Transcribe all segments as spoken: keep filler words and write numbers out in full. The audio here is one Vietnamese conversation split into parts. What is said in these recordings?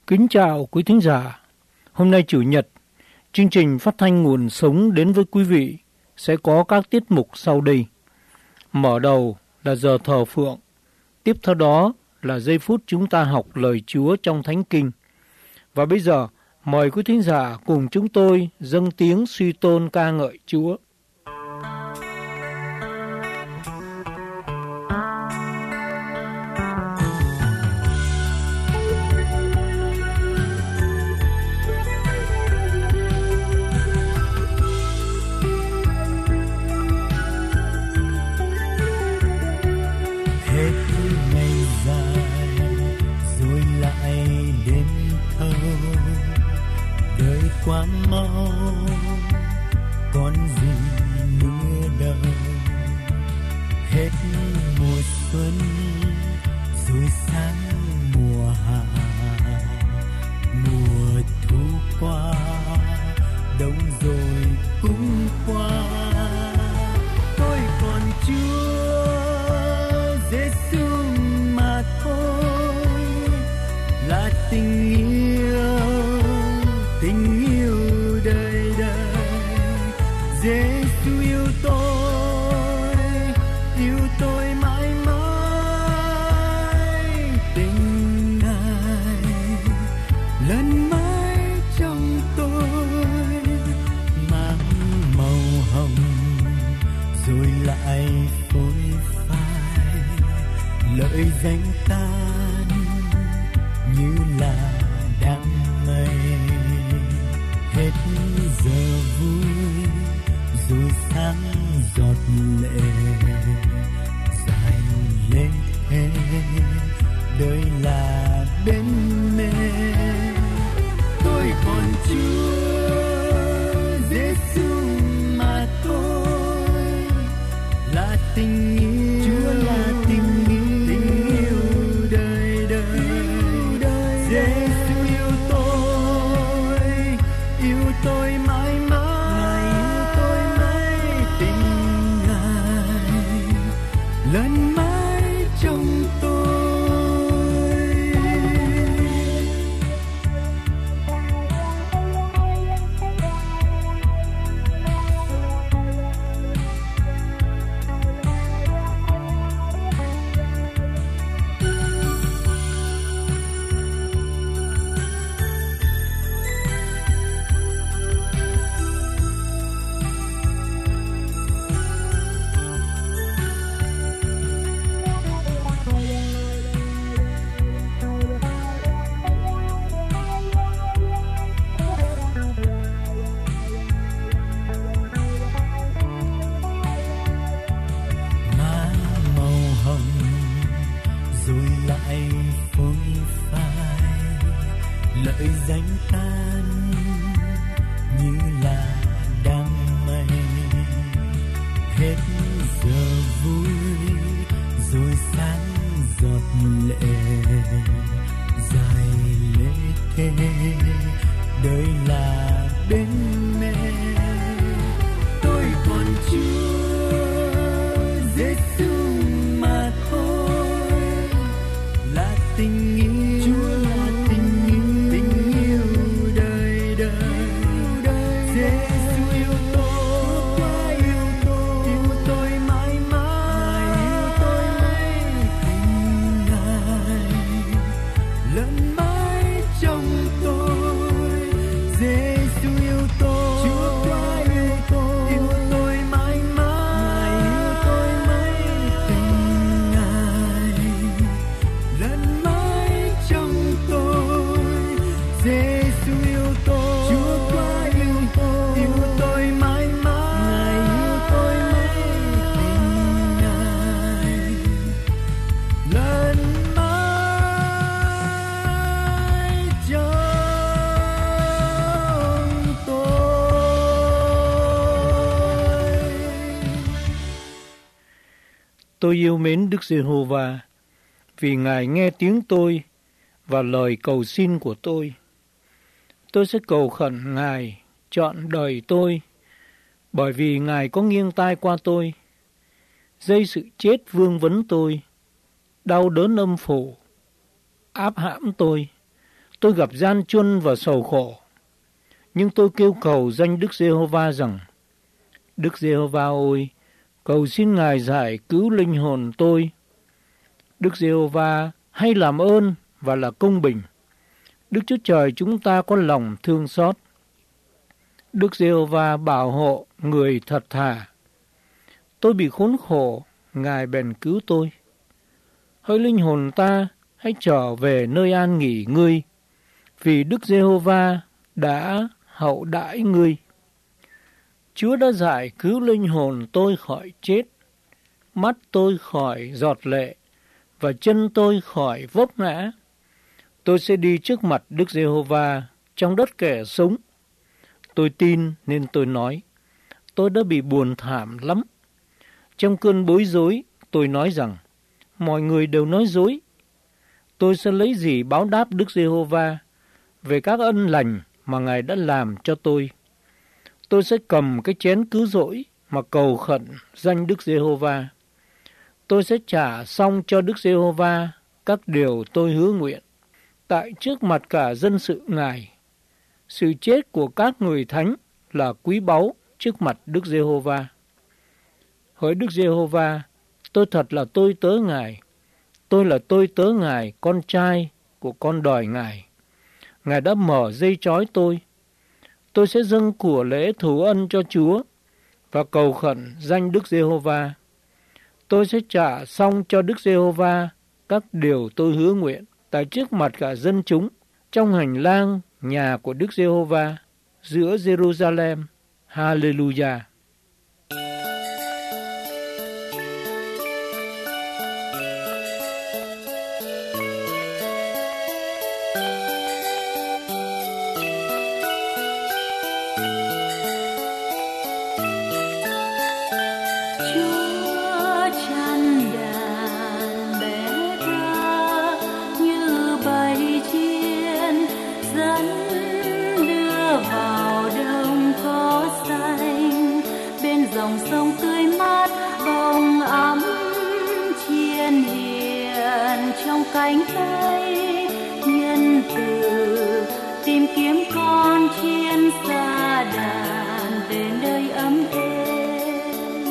Kính chào quý thính giả. Hôm nay Chủ nhật, chương trình phát thanh Nguồn Sống đến với quý vị sẽ có các tiết mục sau đây. Mở đầu là giờ thờ phượng, tiếp theo đó là giây phút chúng ta học lời Chúa trong Thánh Kinh. Và bây giờ, mời quý thính giả cùng chúng tôi dâng tiếng suy tôn ca ngợi Chúa. Quá mau còn gì nữa đâu, hết mùa xuân rồi sang mùa hạ, mùa thu qua đông rồi cũng qua. Tôi còn Chúa Giêsu mà thôi, là tình yêu, tình Giêsu yêu tôi, yêu tôi mãi mãi. Tình Ngài lần mãi trong tôi, mang màu hồng rồi lại phôi phai. Lợi danh tan như là đám mây, hết giờ vui rồi sáng giọt lệ dài lên thế, đời là bên mê. Tôi còn Chúa Giêsu mà thôi, là tình yêu, Chúa là tình yêu, tình yêu đời đời. Giêsu yêu tôi, yêu tôi mãi mãi. Lần mãi trong tôi. Lợi danh tan như là đám mây, hết giờ vui rồi sáng giọt lệ dài lễ thế, đời là bên mê. Tôi còn Chúa Giêsu mà thôi, là tình yêu, Chúa là tình yêu, tình yêu đời đời. Giêsu yêu tôi, yêu tôi, yêu tôi mãi mãi, yêu tôi mãi. Tình Ngài lần mãi trong tôi. Giêsu yêu tôi, Chúa quá yêu tôi, yêu tôi mãi mãi, yêu tôi mãi. Tình Ngài lần mãi trong tôi. Giêsu yêu tôi, Chúa quá yêu tôi, yêu tôi mãi mãi, yêu tôi mãi. Tình Ngài lần mãi trong tôi. Tôi yêu mến Đức Giê-hô-va vì Ngài nghe tiếng tôi và lời cầu xin của tôi. Tôi sẽ cầu khẩn Ngài chọn đời tôi, bởi vì Ngài có nghiêng tai qua tôi. Dây sự chết vương vấn tôi, đau đớn âm phủ áp hãm tôi. Tôi gặp gian truân và sầu khổ, nhưng tôi kêu cầu danh Đức Giê-hô-va rằng: Đức Giê-hô-va ơi, cầu xin Ngài giải cứu linh hồn tôi. Đức Giê-hô-va hay làm ơn và là công bình. Đức Chúa Trời chúng ta có lòng thương xót. Đức Giê-hô-va bảo hộ người thật thà. Tôi bị khốn khổ, Ngài bèn cứu tôi. Hỡi linh hồn ta, hãy trở về nơi an nghỉ ngươi, vì Đức Giê-hô-va đã hậu đãi ngươi. Chúa đã giải cứu linh hồn tôi khỏi chết, mắt tôi khỏi giọt lệ, và chân tôi khỏi vấp ngã. Tôi sẽ đi trước mặt Đức Giê-hô-va trong đất kẻ sống. Tôi tin nên tôi nói, tôi đã bị buồn thảm lắm. Trong cơn bối rối, tôi nói rằng, mọi người đều nói dối. Tôi sẽ lấy gì báo đáp Đức Giê-hô-va về các ân lành mà Ngài đã làm cho tôi? Tôi sẽ cầm cái chén cứu rỗi mà cầu khẩn danh Đức Giê-hô-va. Tôi sẽ trả xong cho Đức Giê-hô-va các điều tôi hứa nguyện tại trước mặt cả dân sự Ngài. Sự chết của các người thánh là quý báu trước mặt Đức Giê-hô-va. Hỡi Đức Giê-hô-va, tôi thật là tôi tớ Ngài. Tôi là tôi tớ Ngài, con trai của con đòi Ngài. Ngài đã mở dây trói tôi. Tôi sẽ dâng của lễ thù ân cho Chúa và cầu khẩn danh Đức Giê-hô-va. Tôi sẽ trả xong cho Đức Giê-hô-va các điều tôi hứa nguyện tại trước mặt cả dân chúng trong hành lang nhà của Đức Giê-hô-va giữa Jerusalem. Hallelujah. Dòng sông tươi mát bồng ấm chiên hiền trong cánh tay nhân từ, tìm kiếm con chiên xa đàn về nơi ấm êm.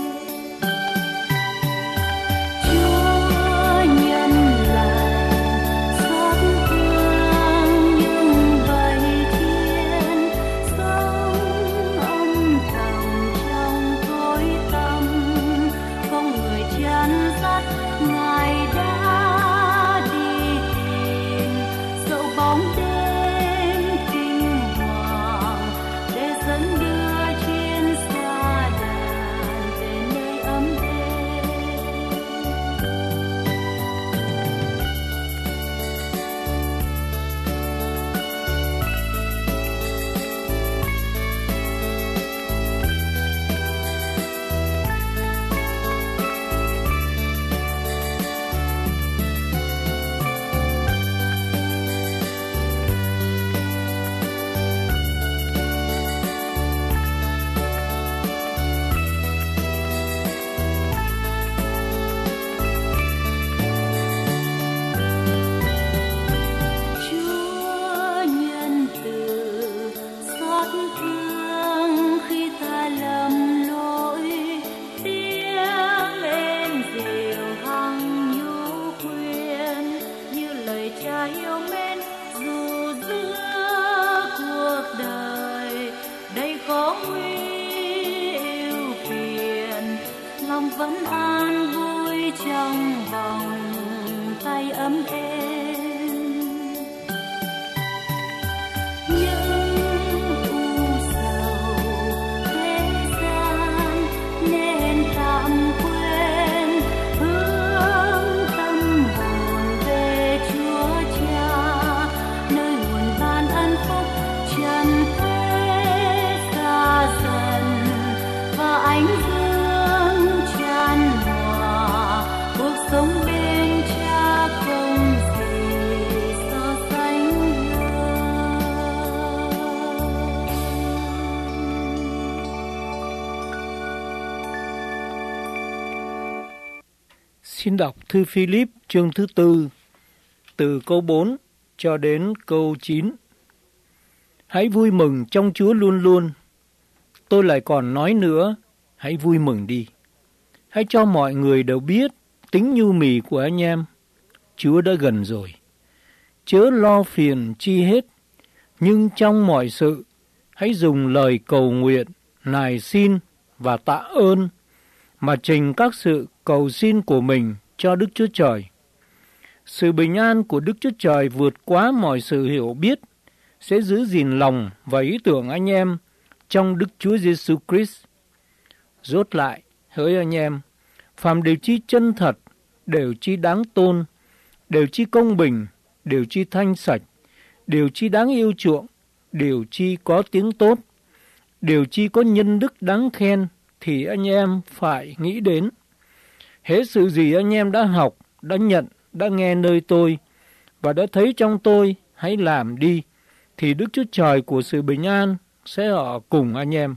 Chúa nhân lành xót thương những bầy chiên sống âm thầm trong tối tăm, không người chăn dắt Ngài đã đi tìm dẫu bóng đêm kinh hoàng để dẫn đưa chiên xa đàn về nơi ấm êm. Chúa nhân từ xót thương khi ta lầm lỗi, tiếng êm dịu hằng nhu khuyên như lời Cha yêu mến. Dù giữa cuộc đời đầy khó nguy ưu phiền, lòng vẫn an vui trong vòng tay ấm êm. Những u sầu thế gian nên tạm quên, hướng tâm hồn về Chúa Cha, nơi nguồn ban ân phúc trần thế xa dần, và ánh dương chan hòa cuộc sống bên Cha không gì so sánh hơn. Xin đọc thư Philip chương thứ tư từ câu bốn cho đến câu chín. Hãy vui mừng trong Chúa luôn luôn. Tôi lại còn nói nữa, hãy vui mừng đi. Hãy cho mọi người đều biết tính nhu mì của anh em. Chúa đã gần rồi. Chớ lo phiền chi hết, nhưng trong mọi sự, hãy dùng lời cầu nguyện, nài xin và tạ ơn, mà trình các sự cầu xin của mình cho Đức Chúa Trời. Sự bình an của Đức Chúa Trời vượt quá mọi sự hiểu biết, sẽ giữ gìn lòng và ý tưởng anh em trong Đức Chúa Giêsu Christ. Rốt lại, hỡi anh em, phàm điều chi chân thật, đều chi đáng tôn, đều chi công bình, đều chi thanh sạch, đều chi đáng yêu chuộng, đều chi có tiếng tốt, đều chi có nhân đức đáng khen, thì anh em phải nghĩ đến. Hễ sự gì anh em đã học, đã nhận, đã nghe nơi tôi, và đã thấy trong tôi, hãy làm đi, thì Đức Chúa Trời của sự bình an sẽ ở cùng anh em.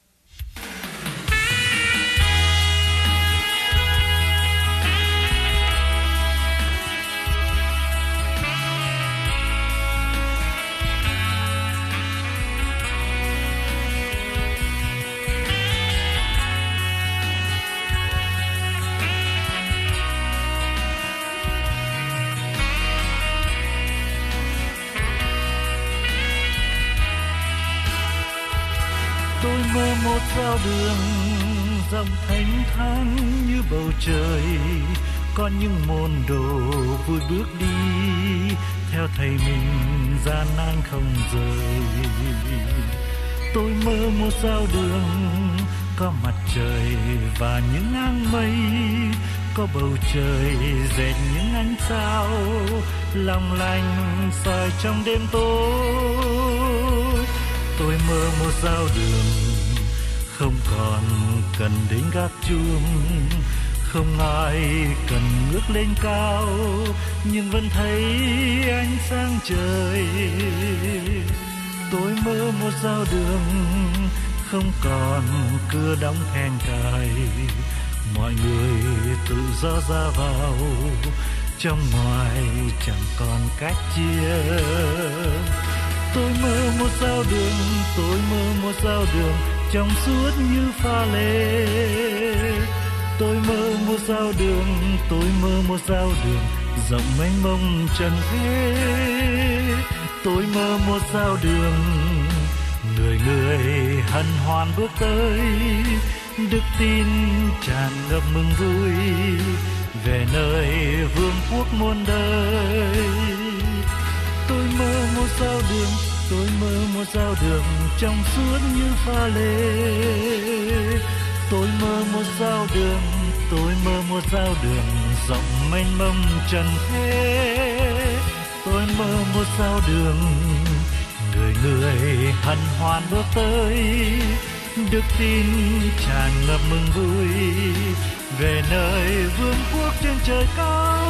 Tôi mơ một giao đường rộng thênh thang như bầu trời, có những môn đồ vui bước đi theo thầy mình gian nan không rời. Tôi mơ một giao đường có mặt trời và những áng mây, có bầu trời dệt những ánh sao long lanh soi trong đêm tối. Tôi mơ một giao đường không còn cần đến gác chuông, không ai cần ngước lên cao, nhưng vẫn thấy ánh sáng trời. Tôi mơ một giao đường không còn cửa đóng then cài, mọi người tự do ra vào, trong ngoài chẳng còn cách chia. Tôi mơ một giao đường, tôi mơ một giao đường trong suốt như pha lê. Tôi mơ một giao đường, tôi mơ một giao đường rộng mênh mông trần thế. Tôi mơ một giao đường, người người hân hoan bước tới, đức tin tràn ngập mừng vui về nơi vương quốc muôn đời. Tôi mơ một giao đường, tôi mơ một giao đường trong suốt như pha lê. Tôi mơ một giao đường, tôi mơ một giao đường rộng mênh mông trần thế. Tôi mơ một giao đường, người người hân hoan bước tới, đức tin tràn ngập mừng vui về nơi vương quốc trên trời cao.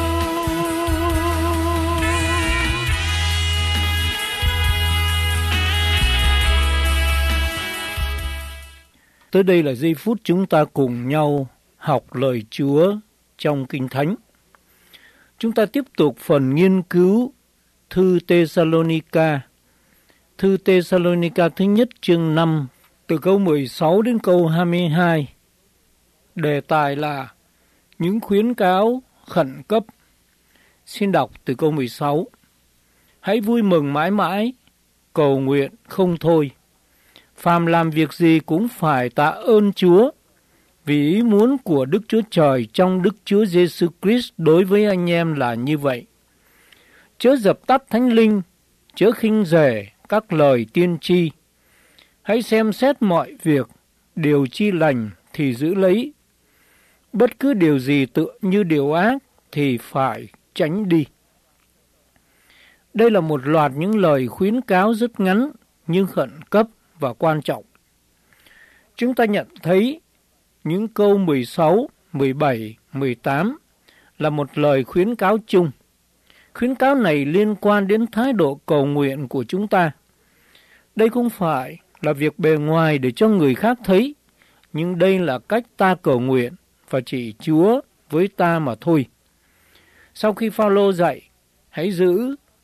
Tới đây là giây phút chúng ta cùng nhau học lời Chúa trong Kinh Thánh. Chúng ta tiếp tục phần nghiên cứu thư Tê-sa-lô-ni-ca. Thư Tê-sa-lô-ni-ca thứ nhất chương năm, từ câu mười sáu đến câu hai mươi hai. Đề tài là những khuyến cáo khẩn cấp. Xin đọc từ câu mười sáu. Hãy vui mừng mãi mãi, cầu nguyện không thôi. Phàm làm việc gì cũng phải tạ ơn Chúa, vì ý muốn của Đức Chúa Trời trong Đức Chúa Giêsu Christ đối với anh em là như vậy. Chớ dập tắt thánh linh, chớ khinh rẻ các lời tiên tri. Hãy xem xét mọi việc, điều chi lành thì giữ lấy. Bất cứ điều gì tựa như điều ác thì phải tránh đi. Đây là một loạt những lời khuyến cáo rất ngắn nhưng khẩn cấp và quan trọng. Chúng ta nhận thấy những câu mười sáu, mười bảy, mười tám là một lời khuyến cáo chung. Khuyến cáo này liên quan đến thái độ cầu nguyện của chúng ta. Đây không phải là việc bề ngoài để cho người khác thấy, nhưng đây là cách ta cầu nguyện và chỉ Chúa với ta mà thôi. Sau khi Phao-lô dạy, hãy giữ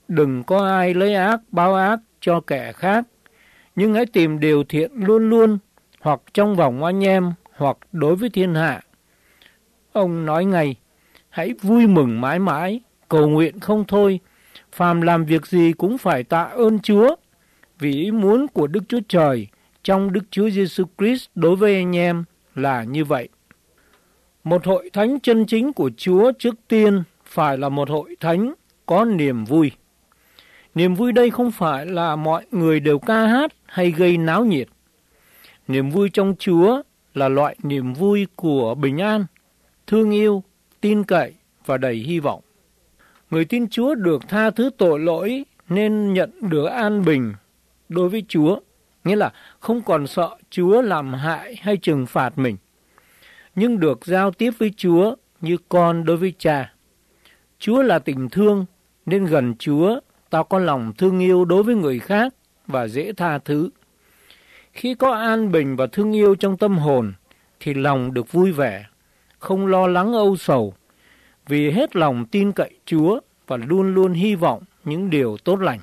Đừng có ai lấy ác báo ác cho kẻ khác, nhưng hãy tìm điều thiện luôn luôn, hoặc trong vòng anh em, hoặc đối với thiên hạ. Ông nói ngay, hãy vui mừng mãi mãi, cầu nguyện không thôi, phàm làm việc gì cũng phải tạ ơn Chúa, vì ý muốn của Đức Chúa Trời trong Đức Chúa Giêsu Christ đối với anh em là như vậy. Một hội thánh chân chính của Chúa trước tiên phải là một hội thánh có niềm vui. Niềm vui đây không phải là mọi người đều ca hát hay gây náo nhiệt. Niềm vui trong Chúa là loại niềm vui của bình an, thương yêu, tin cậy và đầy hy vọng. Người tin Chúa được tha thứ tội lỗi nên nhận được an bình đối với Chúa, nghĩa là không còn sợ Chúa làm hại hay trừng phạt mình, nhưng được giao tiếp với Chúa như con đối với Cha. Chúa là tình thương, nên gần Chúa ta có lòng thương yêu đối với người khác và dễ tha thứ. Khi có an bình và thương yêu trong tâm hồn, thì lòng được vui vẻ, không lo lắng âu sầu, vì hết lòng tin cậy Chúa và luôn luôn hy vọng những điều tốt lành.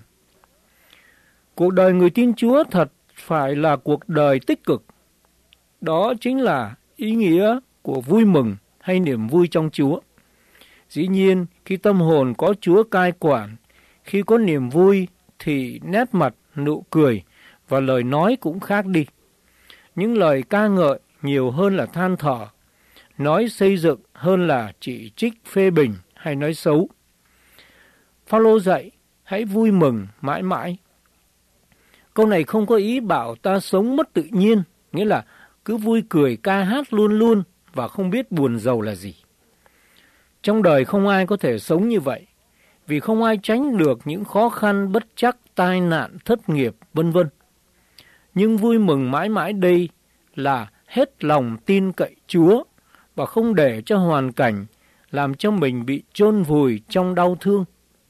Cuộc đời người tin Chúa thật phải là cuộc đời tích cực. Đó chính là ý nghĩa của vui mừng hay niềm vui trong Chúa. Dĩ nhiên, khi tâm hồn có Chúa cai quản, khi có niềm vui thì nét mặt, nụ cười và lời nói cũng khác đi. Những lời ca ngợi nhiều hơn là than thở, nói xây dựng hơn là chỉ trích phê bình hay nói xấu. Phao-lô dạy, hãy vui mừng mãi mãi. Câu này không có ý bảo ta sống mất tự nhiên, nghĩa là cứ vui cười ca hát luôn luôn và không biết buồn rầu là gì. Trong đời không ai có thể sống như vậy, vì không ai tránh được những khó khăn, bất trắc, tai nạn, thất nghiệp, vân vân. Nhưng vui mừng mãi mãi đây là hết lòng tin cậy Chúa và không để cho hoàn cảnh làm cho mình bị chôn vùi trong đau thương.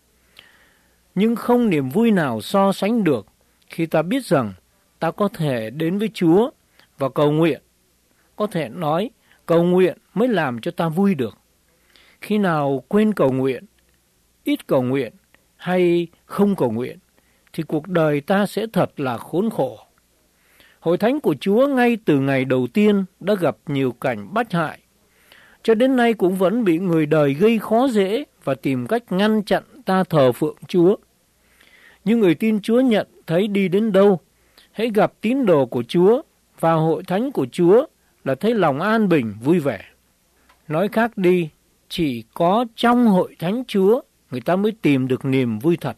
Nhưng không niềm vui nào so sánh được khi ta biết rằng ta có thể đến với Chúa và cầu nguyện. Có thể nói cầu nguyện mới làm cho ta vui được. Khi nào quên cầu nguyện, ít cầu nguyện hay không cầu nguyện, thì cuộc đời ta sẽ thật là khốn khổ. Hội thánh của Chúa ngay từ ngày đầu tiên đã gặp nhiều cảnh bách hại, cho đến nay cũng vẫn bị người đời gây khó dễ và tìm cách ngăn chặn ta thờ phượng Chúa. Nhưng người tin Chúa nhận thấy đi đến đâu, hãy gặp tín đồ của Chúa và hội thánh của Chúa là thấy lòng an bình, vui vẻ. Nói khác đi, chỉ có trong hội thánh Chúa người ta mới tìm được niềm vui thật.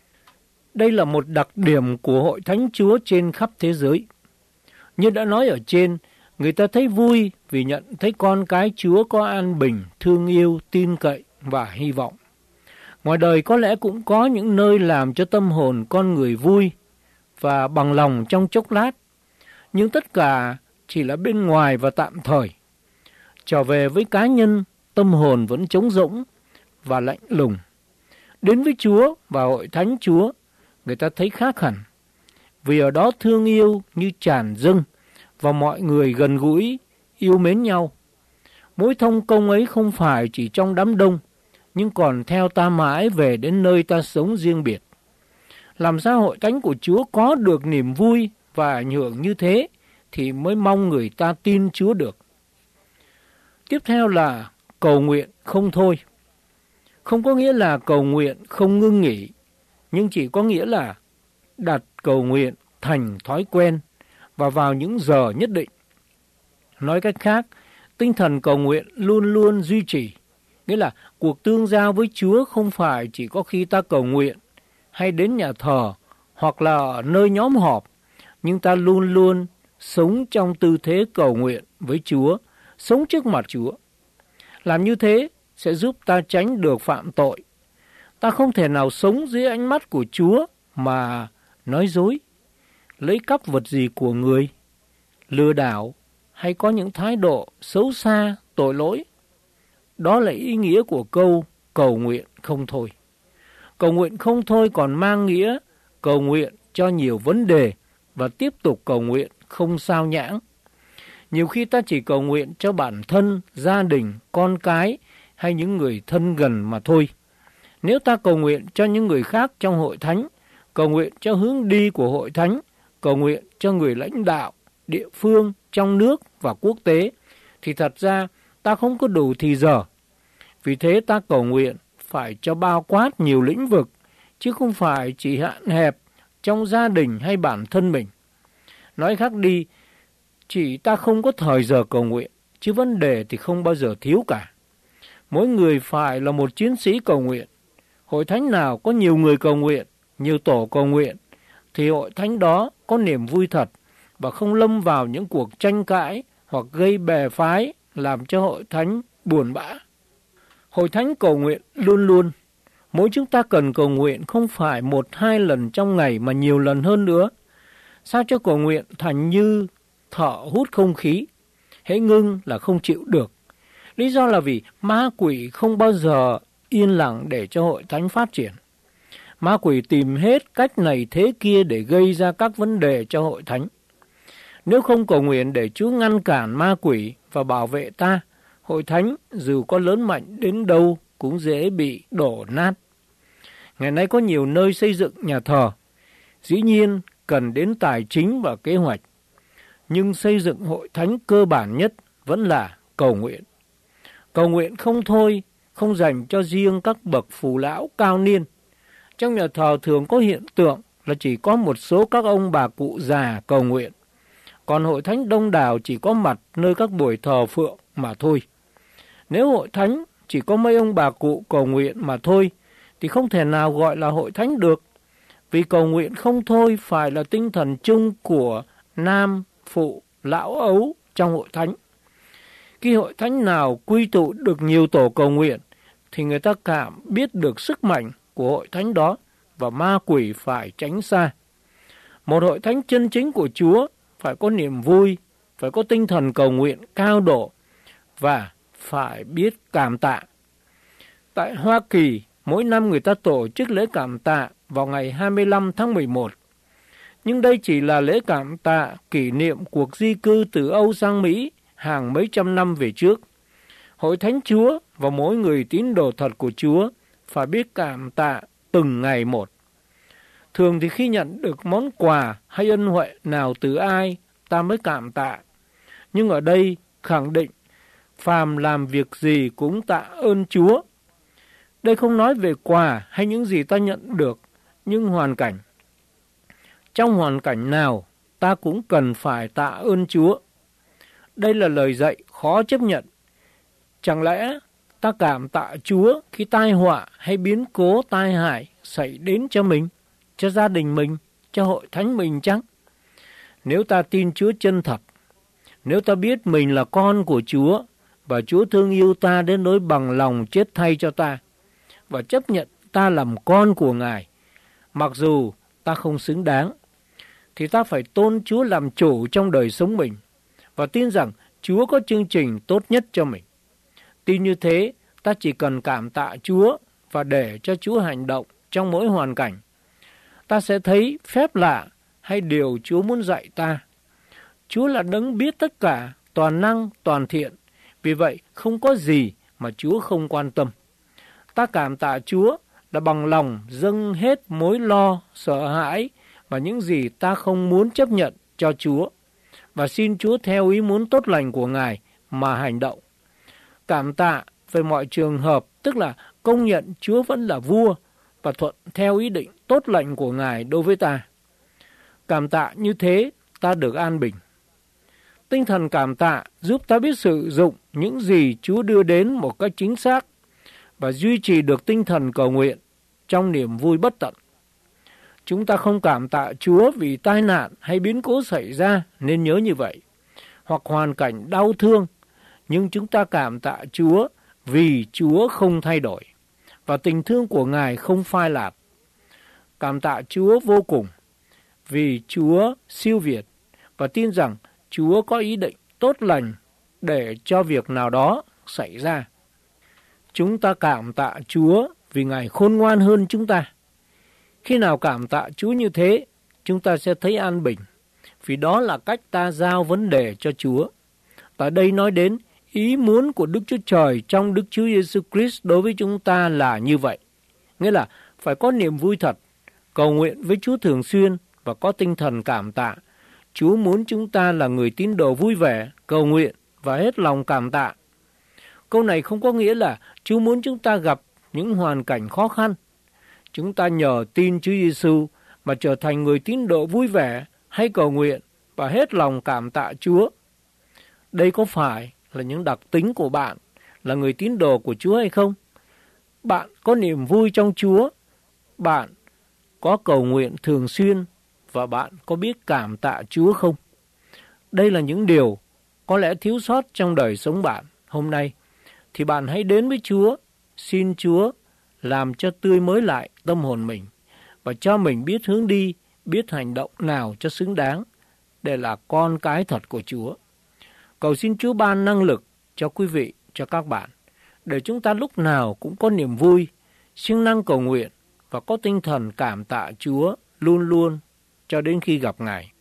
Đây là một đặc điểm của hội thánh Chúa trên khắp thế giới. Như đã nói ở trên, người ta thấy vui vì nhận thấy con cái Chúa có an bình, thương yêu, tin cậy và hy vọng. Ngoài đời có lẽ cũng có những nơi làm cho tâm hồn con người vui và bằng lòng trong chốc lát, nhưng tất cả chỉ là bên ngoài và tạm thời. Trở về với cá nhân, tâm hồn vẫn trống rỗng và lạnh lùng. Đến với Chúa và hội thánh Chúa, người ta thấy khác hẳn, vì ở đó thương yêu như tràn dâng và mọi người gần gũi, yêu mến nhau. Mối thông công ấy không phải chỉ trong đám đông, nhưng còn theo ta mãi về đến nơi ta sống riêng biệt. Làm sao hội thánh của Chúa có được niềm vui và ảnh hưởng như thế thì mới mong người ta tin Chúa được. Tiếp theo là cầu nguyện không thôi. Không có nghĩa là cầu nguyện không ngưng nghỉ, nhưng chỉ có nghĩa là đặt cầu nguyện thành thói quen và vào những giờ nhất định. Nói cách khác, tinh thần cầu nguyện luôn luôn duy trì, nghĩa là cuộc tương giao với Chúa không phải chỉ có khi ta cầu nguyện hay đến nhà thờ hoặc là ở nơi nhóm họp, nhưng ta luôn luôn sống trong tư thế cầu nguyện với Chúa, sống trước mặt Chúa. Làm như thế sẽ giúp ta tránh được phạm tội. Ta không thể nào sống dưới ánh mắt của Chúa mà nói dối, lấy cắp vật gì của người, lừa đảo hay có những thái độ xấu xa, tội lỗi. Đó là ý nghĩa của câu cầu nguyện không thôi. Cầu nguyện không thôi còn mang nghĩa cầu nguyện cho nhiều vấn đề và tiếp tục cầu nguyện không sao nhãng. Nhiều khi ta chỉ cầu nguyện cho bản thân, gia đình, con cái hay những người thân gần mà thôi. Nếu ta cầu nguyện cho những người khác trong hội thánh, cầu nguyện cho hướng đi của hội thánh, cầu nguyện cho người lãnh đạo, địa phương, trong nước và quốc tế, thì thật ra ta không có đủ thì giờ. Vì thế ta cầu nguyện phải cho bao quát nhiều lĩnh vực, chứ không phải chỉ hạn hẹp trong gia đình hay bản thân mình. Nói khác đi, chỉ ta không có thời giờ cầu nguyện, chứ vấn đề thì không bao giờ thiếu cả. Mỗi người phải là một chiến sĩ cầu nguyện. Hội thánh nào có nhiều người cầu nguyện, nhiều tổ cầu nguyện, thì hội thánh đó có niềm vui thật và không lâm vào những cuộc tranh cãi hoặc gây bè phái làm cho hội thánh buồn bã. Hội thánh cầu nguyện luôn luôn. Mỗi chúng ta cần cầu nguyện không phải một hai lần trong ngày mà nhiều lần hơn nữa. Sao cho cầu nguyện thành như thở hút không khí, hễ ngưng là không chịu được. Lý do là vì ma quỷ không bao giờ yên lặng để cho hội thánh phát triển. Ma quỷ tìm hết cách này thế kia để gây ra các vấn đề cho hội thánh. Nếu không cầu nguyện để Chúa ngăn cản ma quỷ và bảo vệ ta, hội thánh dù có lớn mạnh đến đâu cũng dễ bị đổ nát. Ngày nay có nhiều nơi xây dựng nhà thờ, dĩ nhiên cần đến tài chính và kế hoạch. Nhưng xây dựng hội thánh cơ bản nhất vẫn là cầu nguyện. Cầu nguyện không thôi, không dành cho riêng các bậc phù lão cao niên. Trong nhà thờ thường có hiện tượng là chỉ có một số các ông bà cụ già cầu nguyện. Còn hội thánh đông đảo chỉ có mặt nơi các buổi thờ phượng mà thôi. Nếu hội thánh chỉ có mấy ông bà cụ cầu nguyện mà thôi, thì không thể nào gọi là hội thánh được. Vì cầu nguyện không thôi phải là tinh thần chung của nam, phụ, lão ấu trong hội thánh. Khi hội thánh nào quy tụ được nhiều tổ cầu nguyện, thì người ta cảm biết được sức mạnh của hội thánh đó và ma quỷ phải tránh xa. Một hội thánh chân chính của Chúa phải có niềm vui, phải có tinh thần cầu nguyện cao độ và phải biết cảm tạ. Tại Hoa Kỳ, mỗi năm người ta tổ chức lễ cảm tạ vào ngày hai mươi lăm tháng mười một. Nhưng đây chỉ là lễ cảm tạ kỷ niệm cuộc di cư từ Âu sang Mỹ hàng mấy trăm năm về trước. Hội thánh Chúa và mỗi người tín đồ thật của Chúa phải biết cảm tạ từng ngày một. Thường thì khi nhận được món quà hay ân huệ nào từ ai, ta mới cảm tạ. Nhưng ở đây khẳng định, phàm làm việc gì cũng tạ ơn Chúa. Đây không nói về quà hay những gì ta nhận được, nhưng hoàn cảnh. Trong hoàn cảnh nào, ta cũng cần phải tạ ơn Chúa. Đây là lời dạy khó chấp nhận. Chẳng lẽ ta cảm tạ Chúa khi tai họa hay biến cố tai hại xảy đến cho mình, cho gia đình mình, cho hội thánh mình chăng? Nếu ta tin Chúa chân thật, nếu ta biết mình là con của Chúa và Chúa thương yêu ta đến nỗi bằng lòng chết thay cho ta và chấp nhận ta làm con của Ngài, mặc dù ta không xứng đáng, thì ta phải tôn Chúa làm chủ trong đời sống mình và tin rằng Chúa có chương trình tốt nhất cho mình. Tin như thế, ta chỉ cần cảm tạ Chúa và để cho Chúa hành động trong mỗi hoàn cảnh. Ta sẽ thấy phép lạ hay điều Chúa muốn dạy ta. Chúa là đấng biết tất cả, toàn năng, toàn thiện. Vì vậy, không có gì mà Chúa không quan tâm. Ta cảm tạ Chúa là bằng lòng dâng hết mối lo, sợ hãi và những gì ta không muốn chấp nhận cho Chúa, và xin Chúa theo ý muốn tốt lành của Ngài mà hành động. Cảm tạ về mọi trường hợp, tức là công nhận Chúa vẫn là vua và thuận theo ý định tốt lành của Ngài đối với ta. Cảm tạ như thế, ta được an bình. Tinh thần cảm tạ giúp ta biết sử dụng những gì Chúa đưa đến một cách chính xác và duy trì được tinh thần cầu nguyện trong niềm vui bất tận. Chúng ta không cảm tạ Chúa vì tai nạn hay biến cố xảy ra, nên nhớ như vậy, hoặc hoàn cảnh đau thương, nhưng chúng ta cảm tạ Chúa vì Chúa không thay đổi và tình thương của Ngài không phai nhạt. Cảm tạ Chúa vô cùng vì Chúa siêu việt và tin rằng Chúa có ý định tốt lành để cho việc nào đó xảy ra. Chúng ta cảm tạ Chúa vì Ngài khôn ngoan hơn chúng ta. Khi nào cảm tạ Chúa như thế, chúng ta sẽ thấy an bình, vì đó là cách ta giao vấn đề cho Chúa. Tại đây nói đến ý muốn của Đức Chúa Trời trong Đức Chúa Giêsu Christ đối với chúng ta là như vậy. Nghĩa là phải có niềm vui thật, cầu nguyện với Chúa thường xuyên và có tinh thần cảm tạ. Chúa muốn chúng ta là người tín đồ vui vẻ, cầu nguyện và hết lòng cảm tạ. Câu này không có nghĩa là Chúa muốn chúng ta gặp những hoàn cảnh khó khăn. Chúng ta nhờ tin Chúa Giêsu mà trở thành người tín đồ vui vẻ hay cầu nguyện và hết lòng cảm tạ Chúa. Đây có phải là những đặc tính của bạn là người tín đồ của Chúa hay không? Bạn có niềm vui trong Chúa, bạn có cầu nguyện thường xuyên và bạn có biết cảm tạ Chúa không? Đây là những điều có lẽ thiếu sót trong đời sống bạn hôm nay. Thì bạn hãy đến với Chúa, xin Chúa làm cho tươi mới lại tâm hồn mình và cho mình biết hướng đi, biết hành động nào cho xứng đáng để là con cái thật của Chúa. Cầu xin Chúa ban năng lực cho quý vị, cho các bạn, để chúng ta lúc nào cũng có niềm vui, siêng năng cầu nguyện và có tinh thần cảm tạ Chúa luôn luôn cho đến khi gặp Ngài.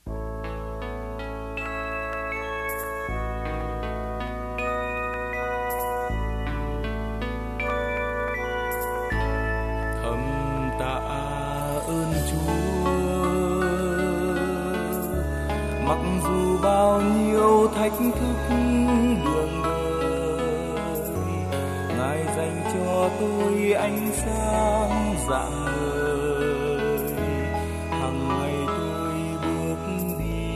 Thầm tạ ơn Chúa, mặc dù bao nhiêu thách thức đường đời, Ngài dành cho tôi ánh sáng rạng ngời, hằng ngày tôi bước đi.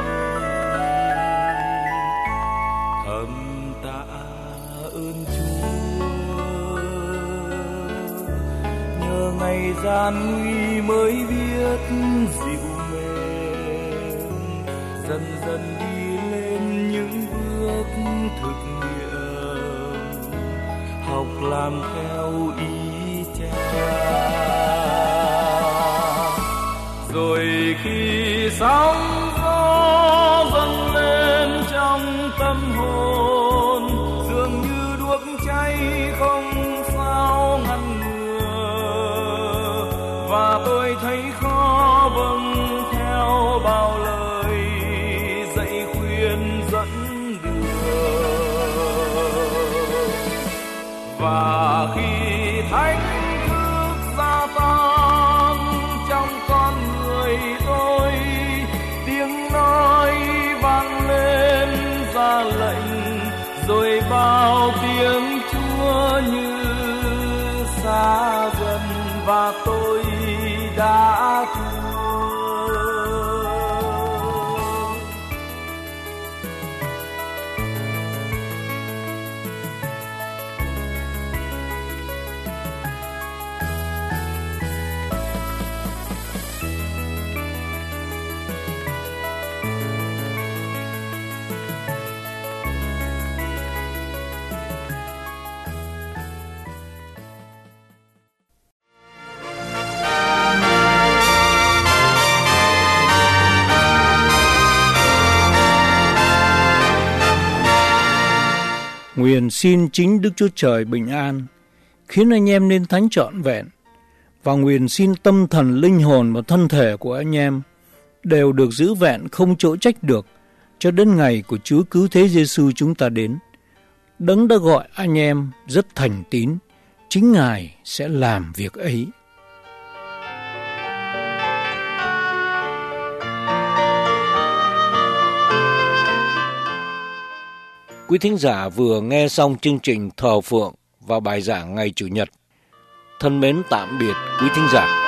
Thầm tạ ơn Chúa, nhờ ngày gian nguy mới biết dịu mềm, dần dần đi lên những bước thực nghiệm, học làm theo ý Cha. Rồi khi sóng gió dâng lên trong tâm hồn, dường như đuốc cháy không sao ngăn ngừa, và tôi thấy khó vâng theo bao lời dạy khuyên dẫn đường. Và khi thách thức gia tăng trong con người tôi, tiếng nói vang lên ra lệnh, rồi bao tiếng Chúa như xa dần, và tôi đã thua. Nguyện xin chính Đức Chúa Trời bình an, khiến anh em nên thánh trọn vẹn, và nguyện xin tâm thần, linh hồn và thân thể của anh em đều được giữ vẹn không chỗ trách được cho đến ngày của Chúa Cứu Thế Giêsu chúng ta đến. Đấng đã gọi anh em rất thành tín, chính Ngài sẽ làm việc ấy. Quý thính giả vừa nghe xong chương trình Thờ Phượng và bài giảng ngày Chủ nhật. Thân mến tạm biệt quý thính giả.